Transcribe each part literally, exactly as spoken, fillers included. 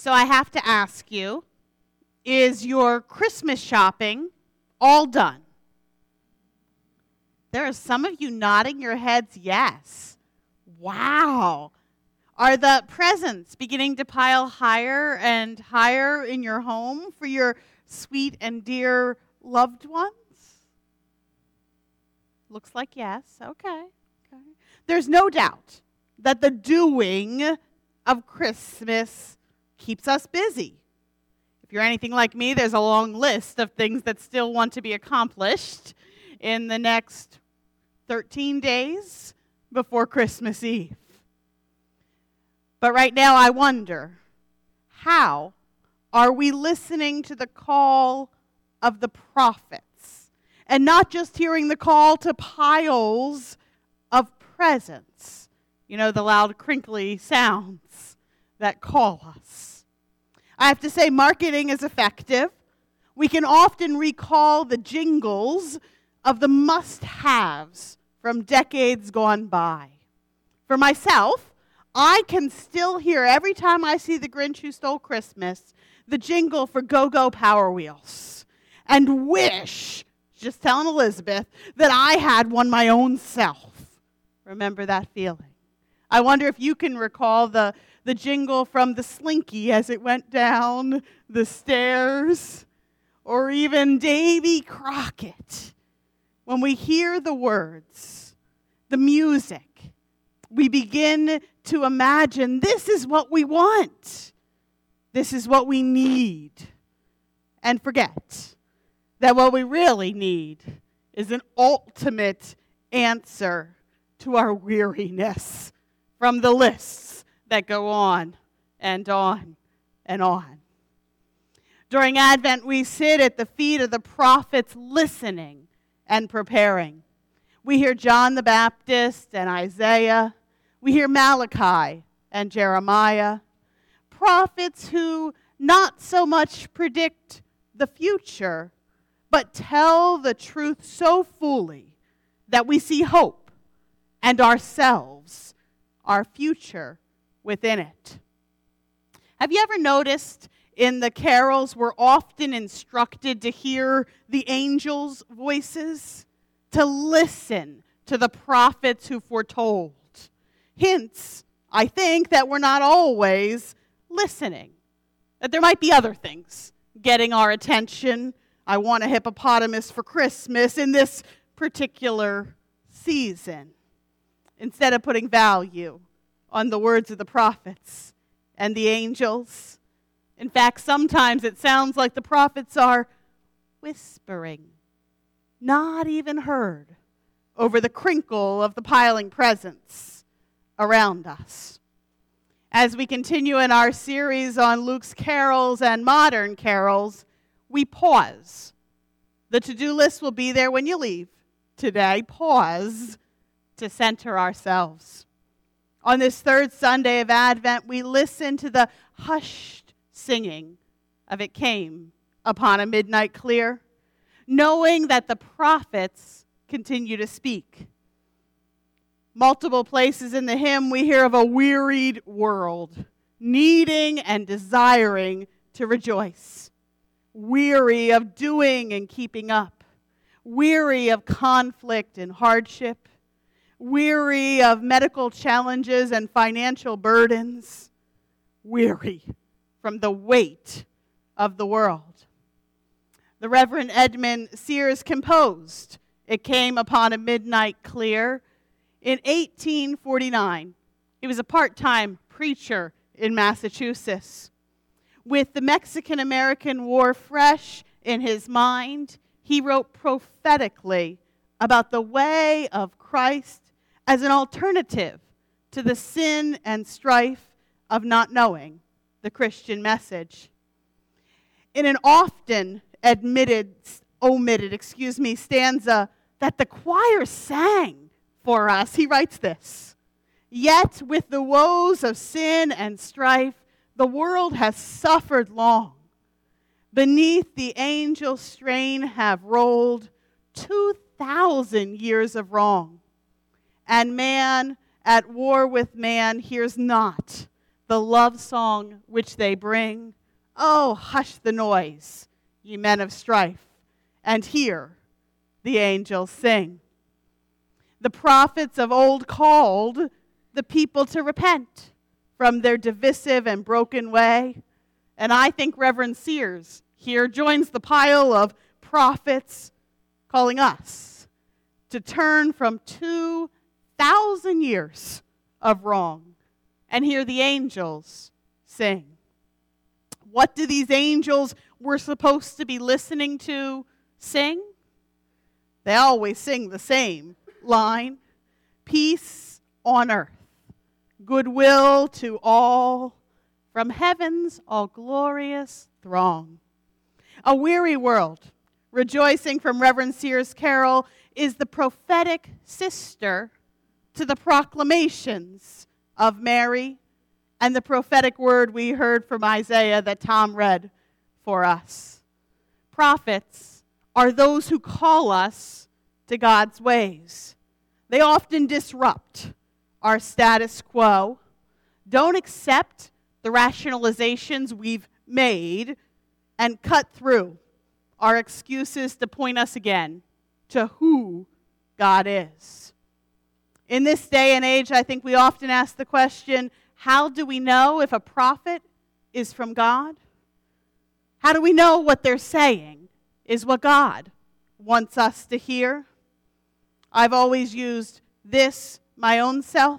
So I have to ask you, is your Christmas shopping all done? There are some of you nodding your heads yes. Wow. Are the presents beginning to pile higher and higher in your home for your sweet and dear loved ones? Looks like yes. Okay. Okay. There's no doubt that the doing of Christmas keeps us busy. If you're anything like me, there's a long list of things that still want to be accomplished in the next thirteen days before Christmas Eve. But right now I wonder, how are we listening to the call of the prophets and not just hearing the call to piles of presents? You know, the loud crinkly sounds that call us. I have to say, marketing is effective. We can often recall the jingles of the must-haves from decades gone by. For myself, I can still hear every time I see The Grinch Who Stole Christmas, the jingle for Go-Go Power Wheels, and wish, just telling Elizabeth, that I had one my own self. Remember that feeling? I wonder if you can recall the, the jingle from the Slinky as it went down the stairs, or even Davy Crockett. When we hear the words, the music, we begin to imagine this is what we want. This is what we need. And forget that what we really need is an ultimate answer to our weariness from the lists that go on and on and on. During Advent, we sit at the feet of the prophets listening and preparing. We hear John the Baptist and Isaiah. We hear Malachi and Jeremiah, prophets who not so much predict the future, but tell the truth so fully that we see hope and ourselves, our future within it. Have you ever noticed in the carols we're often instructed to hear the angels' voices, to listen to the prophets who foretold? Hints, I think, that we're not always listening, that there might be other things getting our attention. I want a hippopotamus for Christmas in this particular season, instead of putting value on the words of the prophets and the angels. In fact, sometimes it sounds like the prophets are whispering, not even heard, over the crinkle of the piling presents around us. As we continue in our series on Luke's carols and modern carols, we pause. The to-do list will be there when you leave today. Pause to center ourselves. On this third Sunday of Advent, we listen to the hushed singing of It Came Upon a Midnight Clear, knowing that the prophets continue to speak. Multiple places in the hymn, we hear of a wearied world, needing and desiring to rejoice, weary of doing and keeping up, weary of conflict and hardship, weary of medical challenges and financial burdens, weary from the weight of the world. The Reverend Edmund Sears composed It Came Upon a Midnight Clear in eighteen forty-nine. He was a part-time preacher in Massachusetts. With the Mexican-American War fresh in his mind, he wrote prophetically about the way of Christ as an alternative to the sin and strife of not knowing the Christian message. In an often admitted, omitted, excuse me, stanza that the choir sang for us, he writes this: "Yet with the woes of sin and strife, the world has suffered long. Beneath the angel strain have rolled two thousand years of wrong. And man at war with man hears not the the love song which they bring. Oh, hush the noise, ye men of strife, and hear the angels sing. The prophets of old called the people to repent from their divisive and broken way. And I think Reverend Sears here joins the pile of prophets calling us to turn from two thousand years of wrong and hear the angels sing. What do these angels we're supposed to be listening to sing? They always sing the same line: peace on earth, goodwill to all, from heaven's all glorious throng. A Weary World, rejoicing from Reverend Sears Carroll, is the prophetic sister to the proclamations of Mary and the prophetic word we heard from Isaiah that Tom read for us. Prophets are those who call us to God's ways. They often disrupt our status quo, don't accept the rationalizations we've made, and cut through our excuses to point us again to who God is. In this day and age, I think we often ask the question, how do we know if a prophet is from God? How do we know what they're saying is what God wants us to hear? I've always used this, my own self.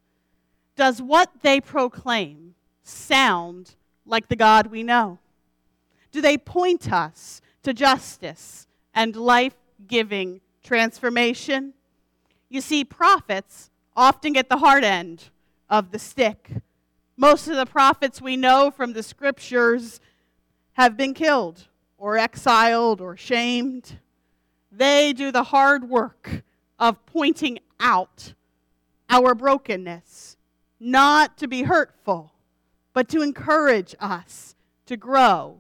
Does what they proclaim sound like the God we know? Do they point us to justice and life-giving transformation? You see, prophets often get the hard end of the stick. Most of the prophets we know from the scriptures have been killed or exiled or shamed. They do the hard work of pointing out our brokenness, not to be hurtful, but to encourage us to grow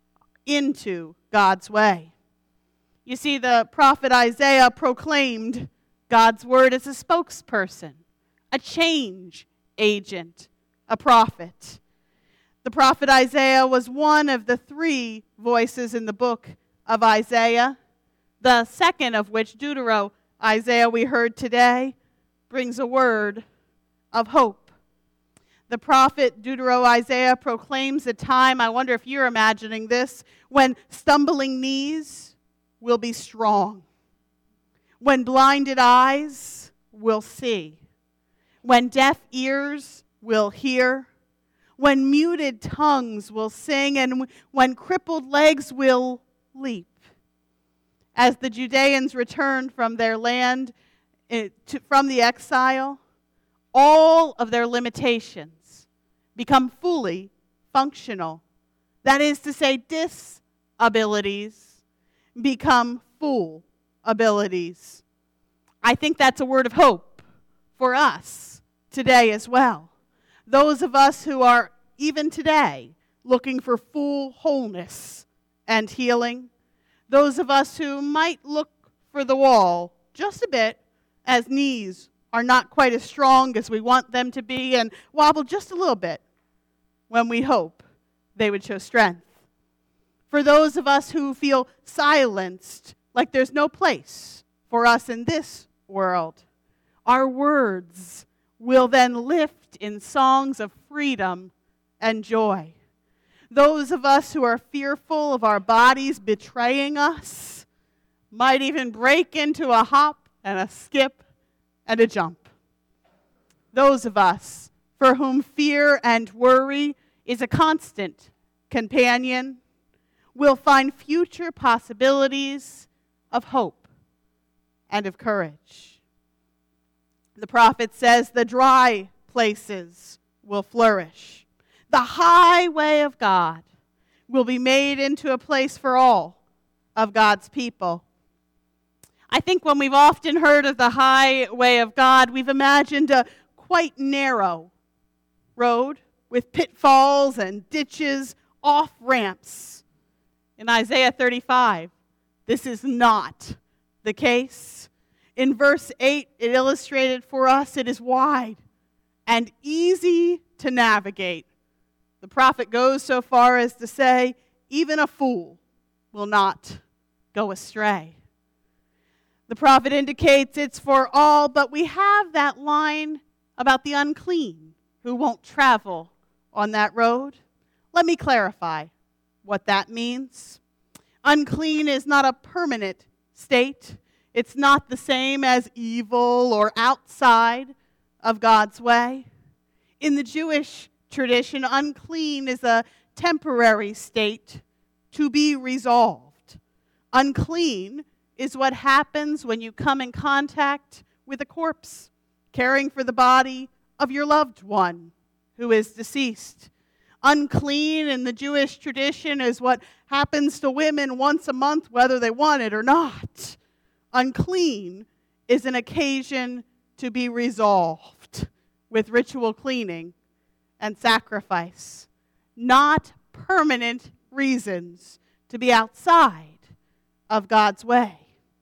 into God's way. You see, the prophet Isaiah proclaimed God's word as a spokesperson, a change agent, a prophet. The prophet Isaiah was one of the three voices in the book of Isaiah, the second of which, Deutero Isaiah, we heard today, brings a word of hope. The prophet Deutero Isaiah proclaims a time, I wonder if you're imagining this, when stumbling knees will be strong, when blinded eyes will see, when deaf ears will hear, when muted tongues will sing, and when crippled legs will leap. As the Judeans returned from their land, it, to, from the exile, all of their limitations become fully functional. That is to say, disabilities become full abilities. I think that's a word of hope for us today as well. Those of us who are, even today, looking for full wholeness and healing. Those of us who might look for the wall just a bit, as knees are not quite as strong as we want them to be, and wobble just a little bit when we hope they would show strength. For those of us who feel silenced, like there's no place for us in this world, our words will then lift in songs of freedom and joy. Those of us who are fearful of our bodies betraying us might even break into a hop and a skip and a jump. Those of us for whom fear and worry is a constant companion will find future possibilities of hope and of courage. The prophet says the dry places will flourish. The highway of God will be made into a place for all of God's people. I think when we've often heard of the highway of God, we've imagined a quite narrow road with pitfalls and ditches, off-ramps. In Isaiah thirty-five, this is not the case. In verse eight, it illustrated for us it is wide and easy to navigate The prophet goes so far as to say, even a fool will not go astray. The prophet indicates it's for all, but we have that line about the unclean who won't travel on that road. Let me clarify what that means. Unclean is not a permanent state. It's not the same as evil or outside of God's way. In the Jewish tradition, unclean is a temporary state to be resolved. Unclean is what happens when you come in contact with a corpse, caring for the body of your loved one who is deceased. Unclean in the Jewish tradition is what happens to women once a month, whether they want it or not. Unclean is an occasion to be resolved with ritual cleaning and sacrifice, not permanent reasons to be outside of God's way.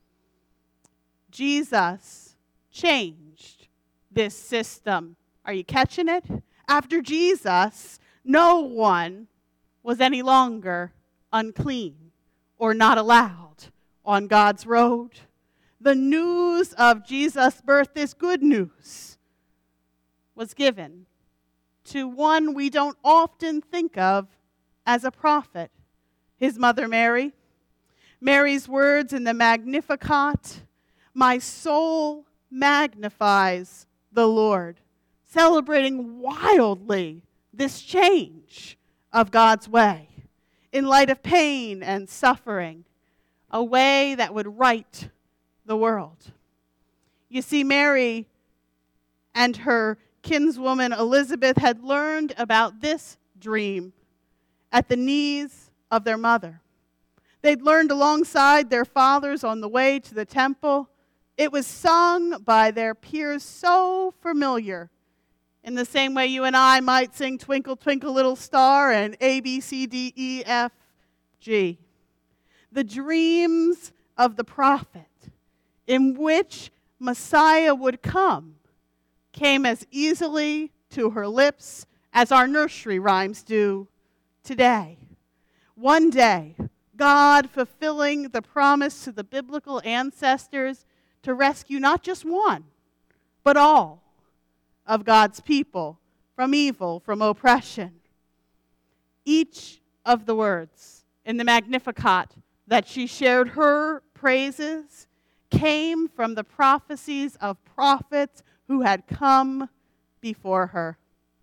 Jesus changed this system. Are you catching it? After Jesus, no one was any longer unclean or not allowed on God's road. The news of Jesus' birth, this good news, was given to one we don't often think of as a prophet, his mother Mary. Mary's words in the Magnificat, "My soul magnifies the Lord," celebrating wildly this change of God's way in light of pain and suffering, a way that would right the world. You see, Mary and her kinswoman Elizabeth had learned about this dream at the knees of their mother. They'd learned alongside their fathers on the way to the temple. It was sung by their peers, so familiar, in the same way you and I might sing Twinkle, Twinkle, Little Star and A, B, C, D, E, F, G. The dreams of the prophet in which Messiah would come came as easily to her lips as our nursery rhymes do today. One day, God fulfilling the promise to the biblical ancestors to rescue not just one, but all of God's people from evil, from oppression. Each of the words in the Magnificat that she shared her praises came from the prophecies of prophets who had come before her.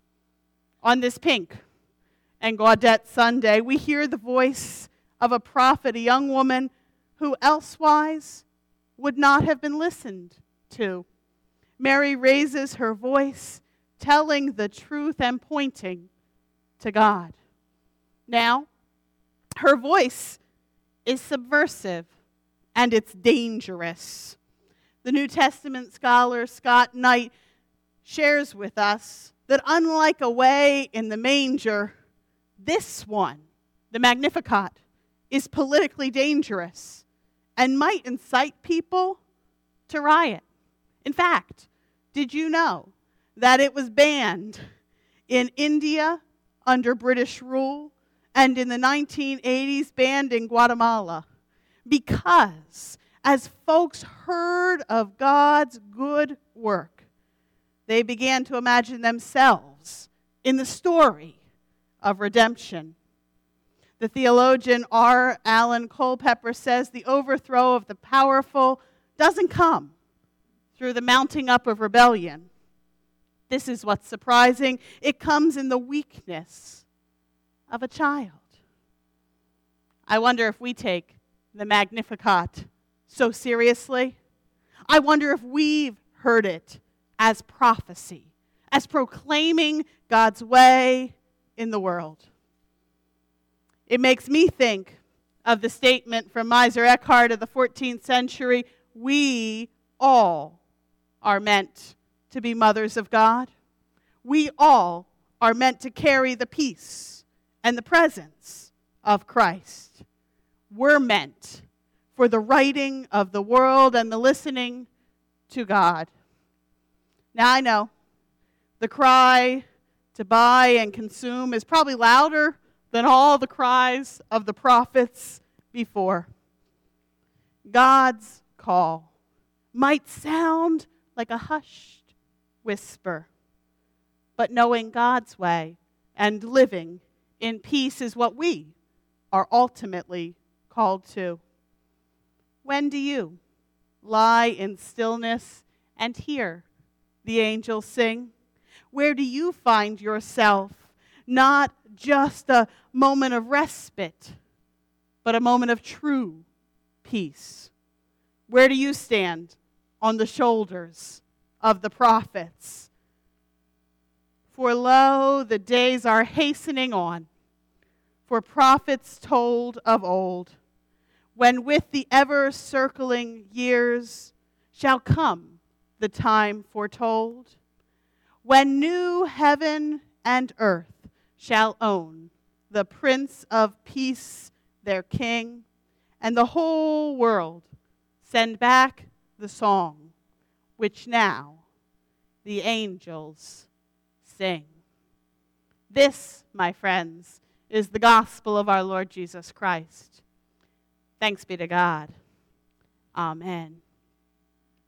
On this pink and Gaudete Sunday, we hear the voice of a prophet, a young woman who elsewise would not have been listened to. Mary raises her voice, telling the truth and pointing to God. Now, her voice is subversive and it's dangerous. The New Testament scholar Scott Knight shares with us that unlike away in the manger, this one, the Magnificat, is politically dangerous and might incite people to riot. In fact, did you know that it was banned in India under British rule and in the nineteen eighties banned in Guatemala? Because as folks heard of God's good work, they began to imagine themselves in the story of redemption. The theologian R. Alan Culpepper says the overthrow of the powerful doesn't come through the mounting up of rebellion. This is what's surprising. It comes in the weakness of a child. I wonder if we take the Magnificat so seriously. I wonder if we've heard it as prophecy, as proclaiming God's way in the world. It makes me think of the statement from Miser Eckhart of the fourteenth century, we all are meant to be mothers of God. We all are meant to carry the peace and the presence of Christ. We're meant for the righting of the world and the listening to God. Now I know the cry to buy and consume is probably louder than all the cries of the prophets before. God's call might sound like a hushed whisper, but knowing God's way and living in peace is what we are ultimately called to. When do you lie in stillness and hear the angels sing? Where do you find yourself? Not just a moment of respite, but a moment of true peace. Where do you stand on the shoulders of the prophets? For lo, the days are hastening on, for prophets told of old, when with the ever-circling years shall come the time foretold, when new heaven and earth shall own the Prince of Peace, their King, and the whole world send back the song which now the angels sing. This, my friends, is the gospel of our Lord Jesus Christ. Thanks be to God. Amen.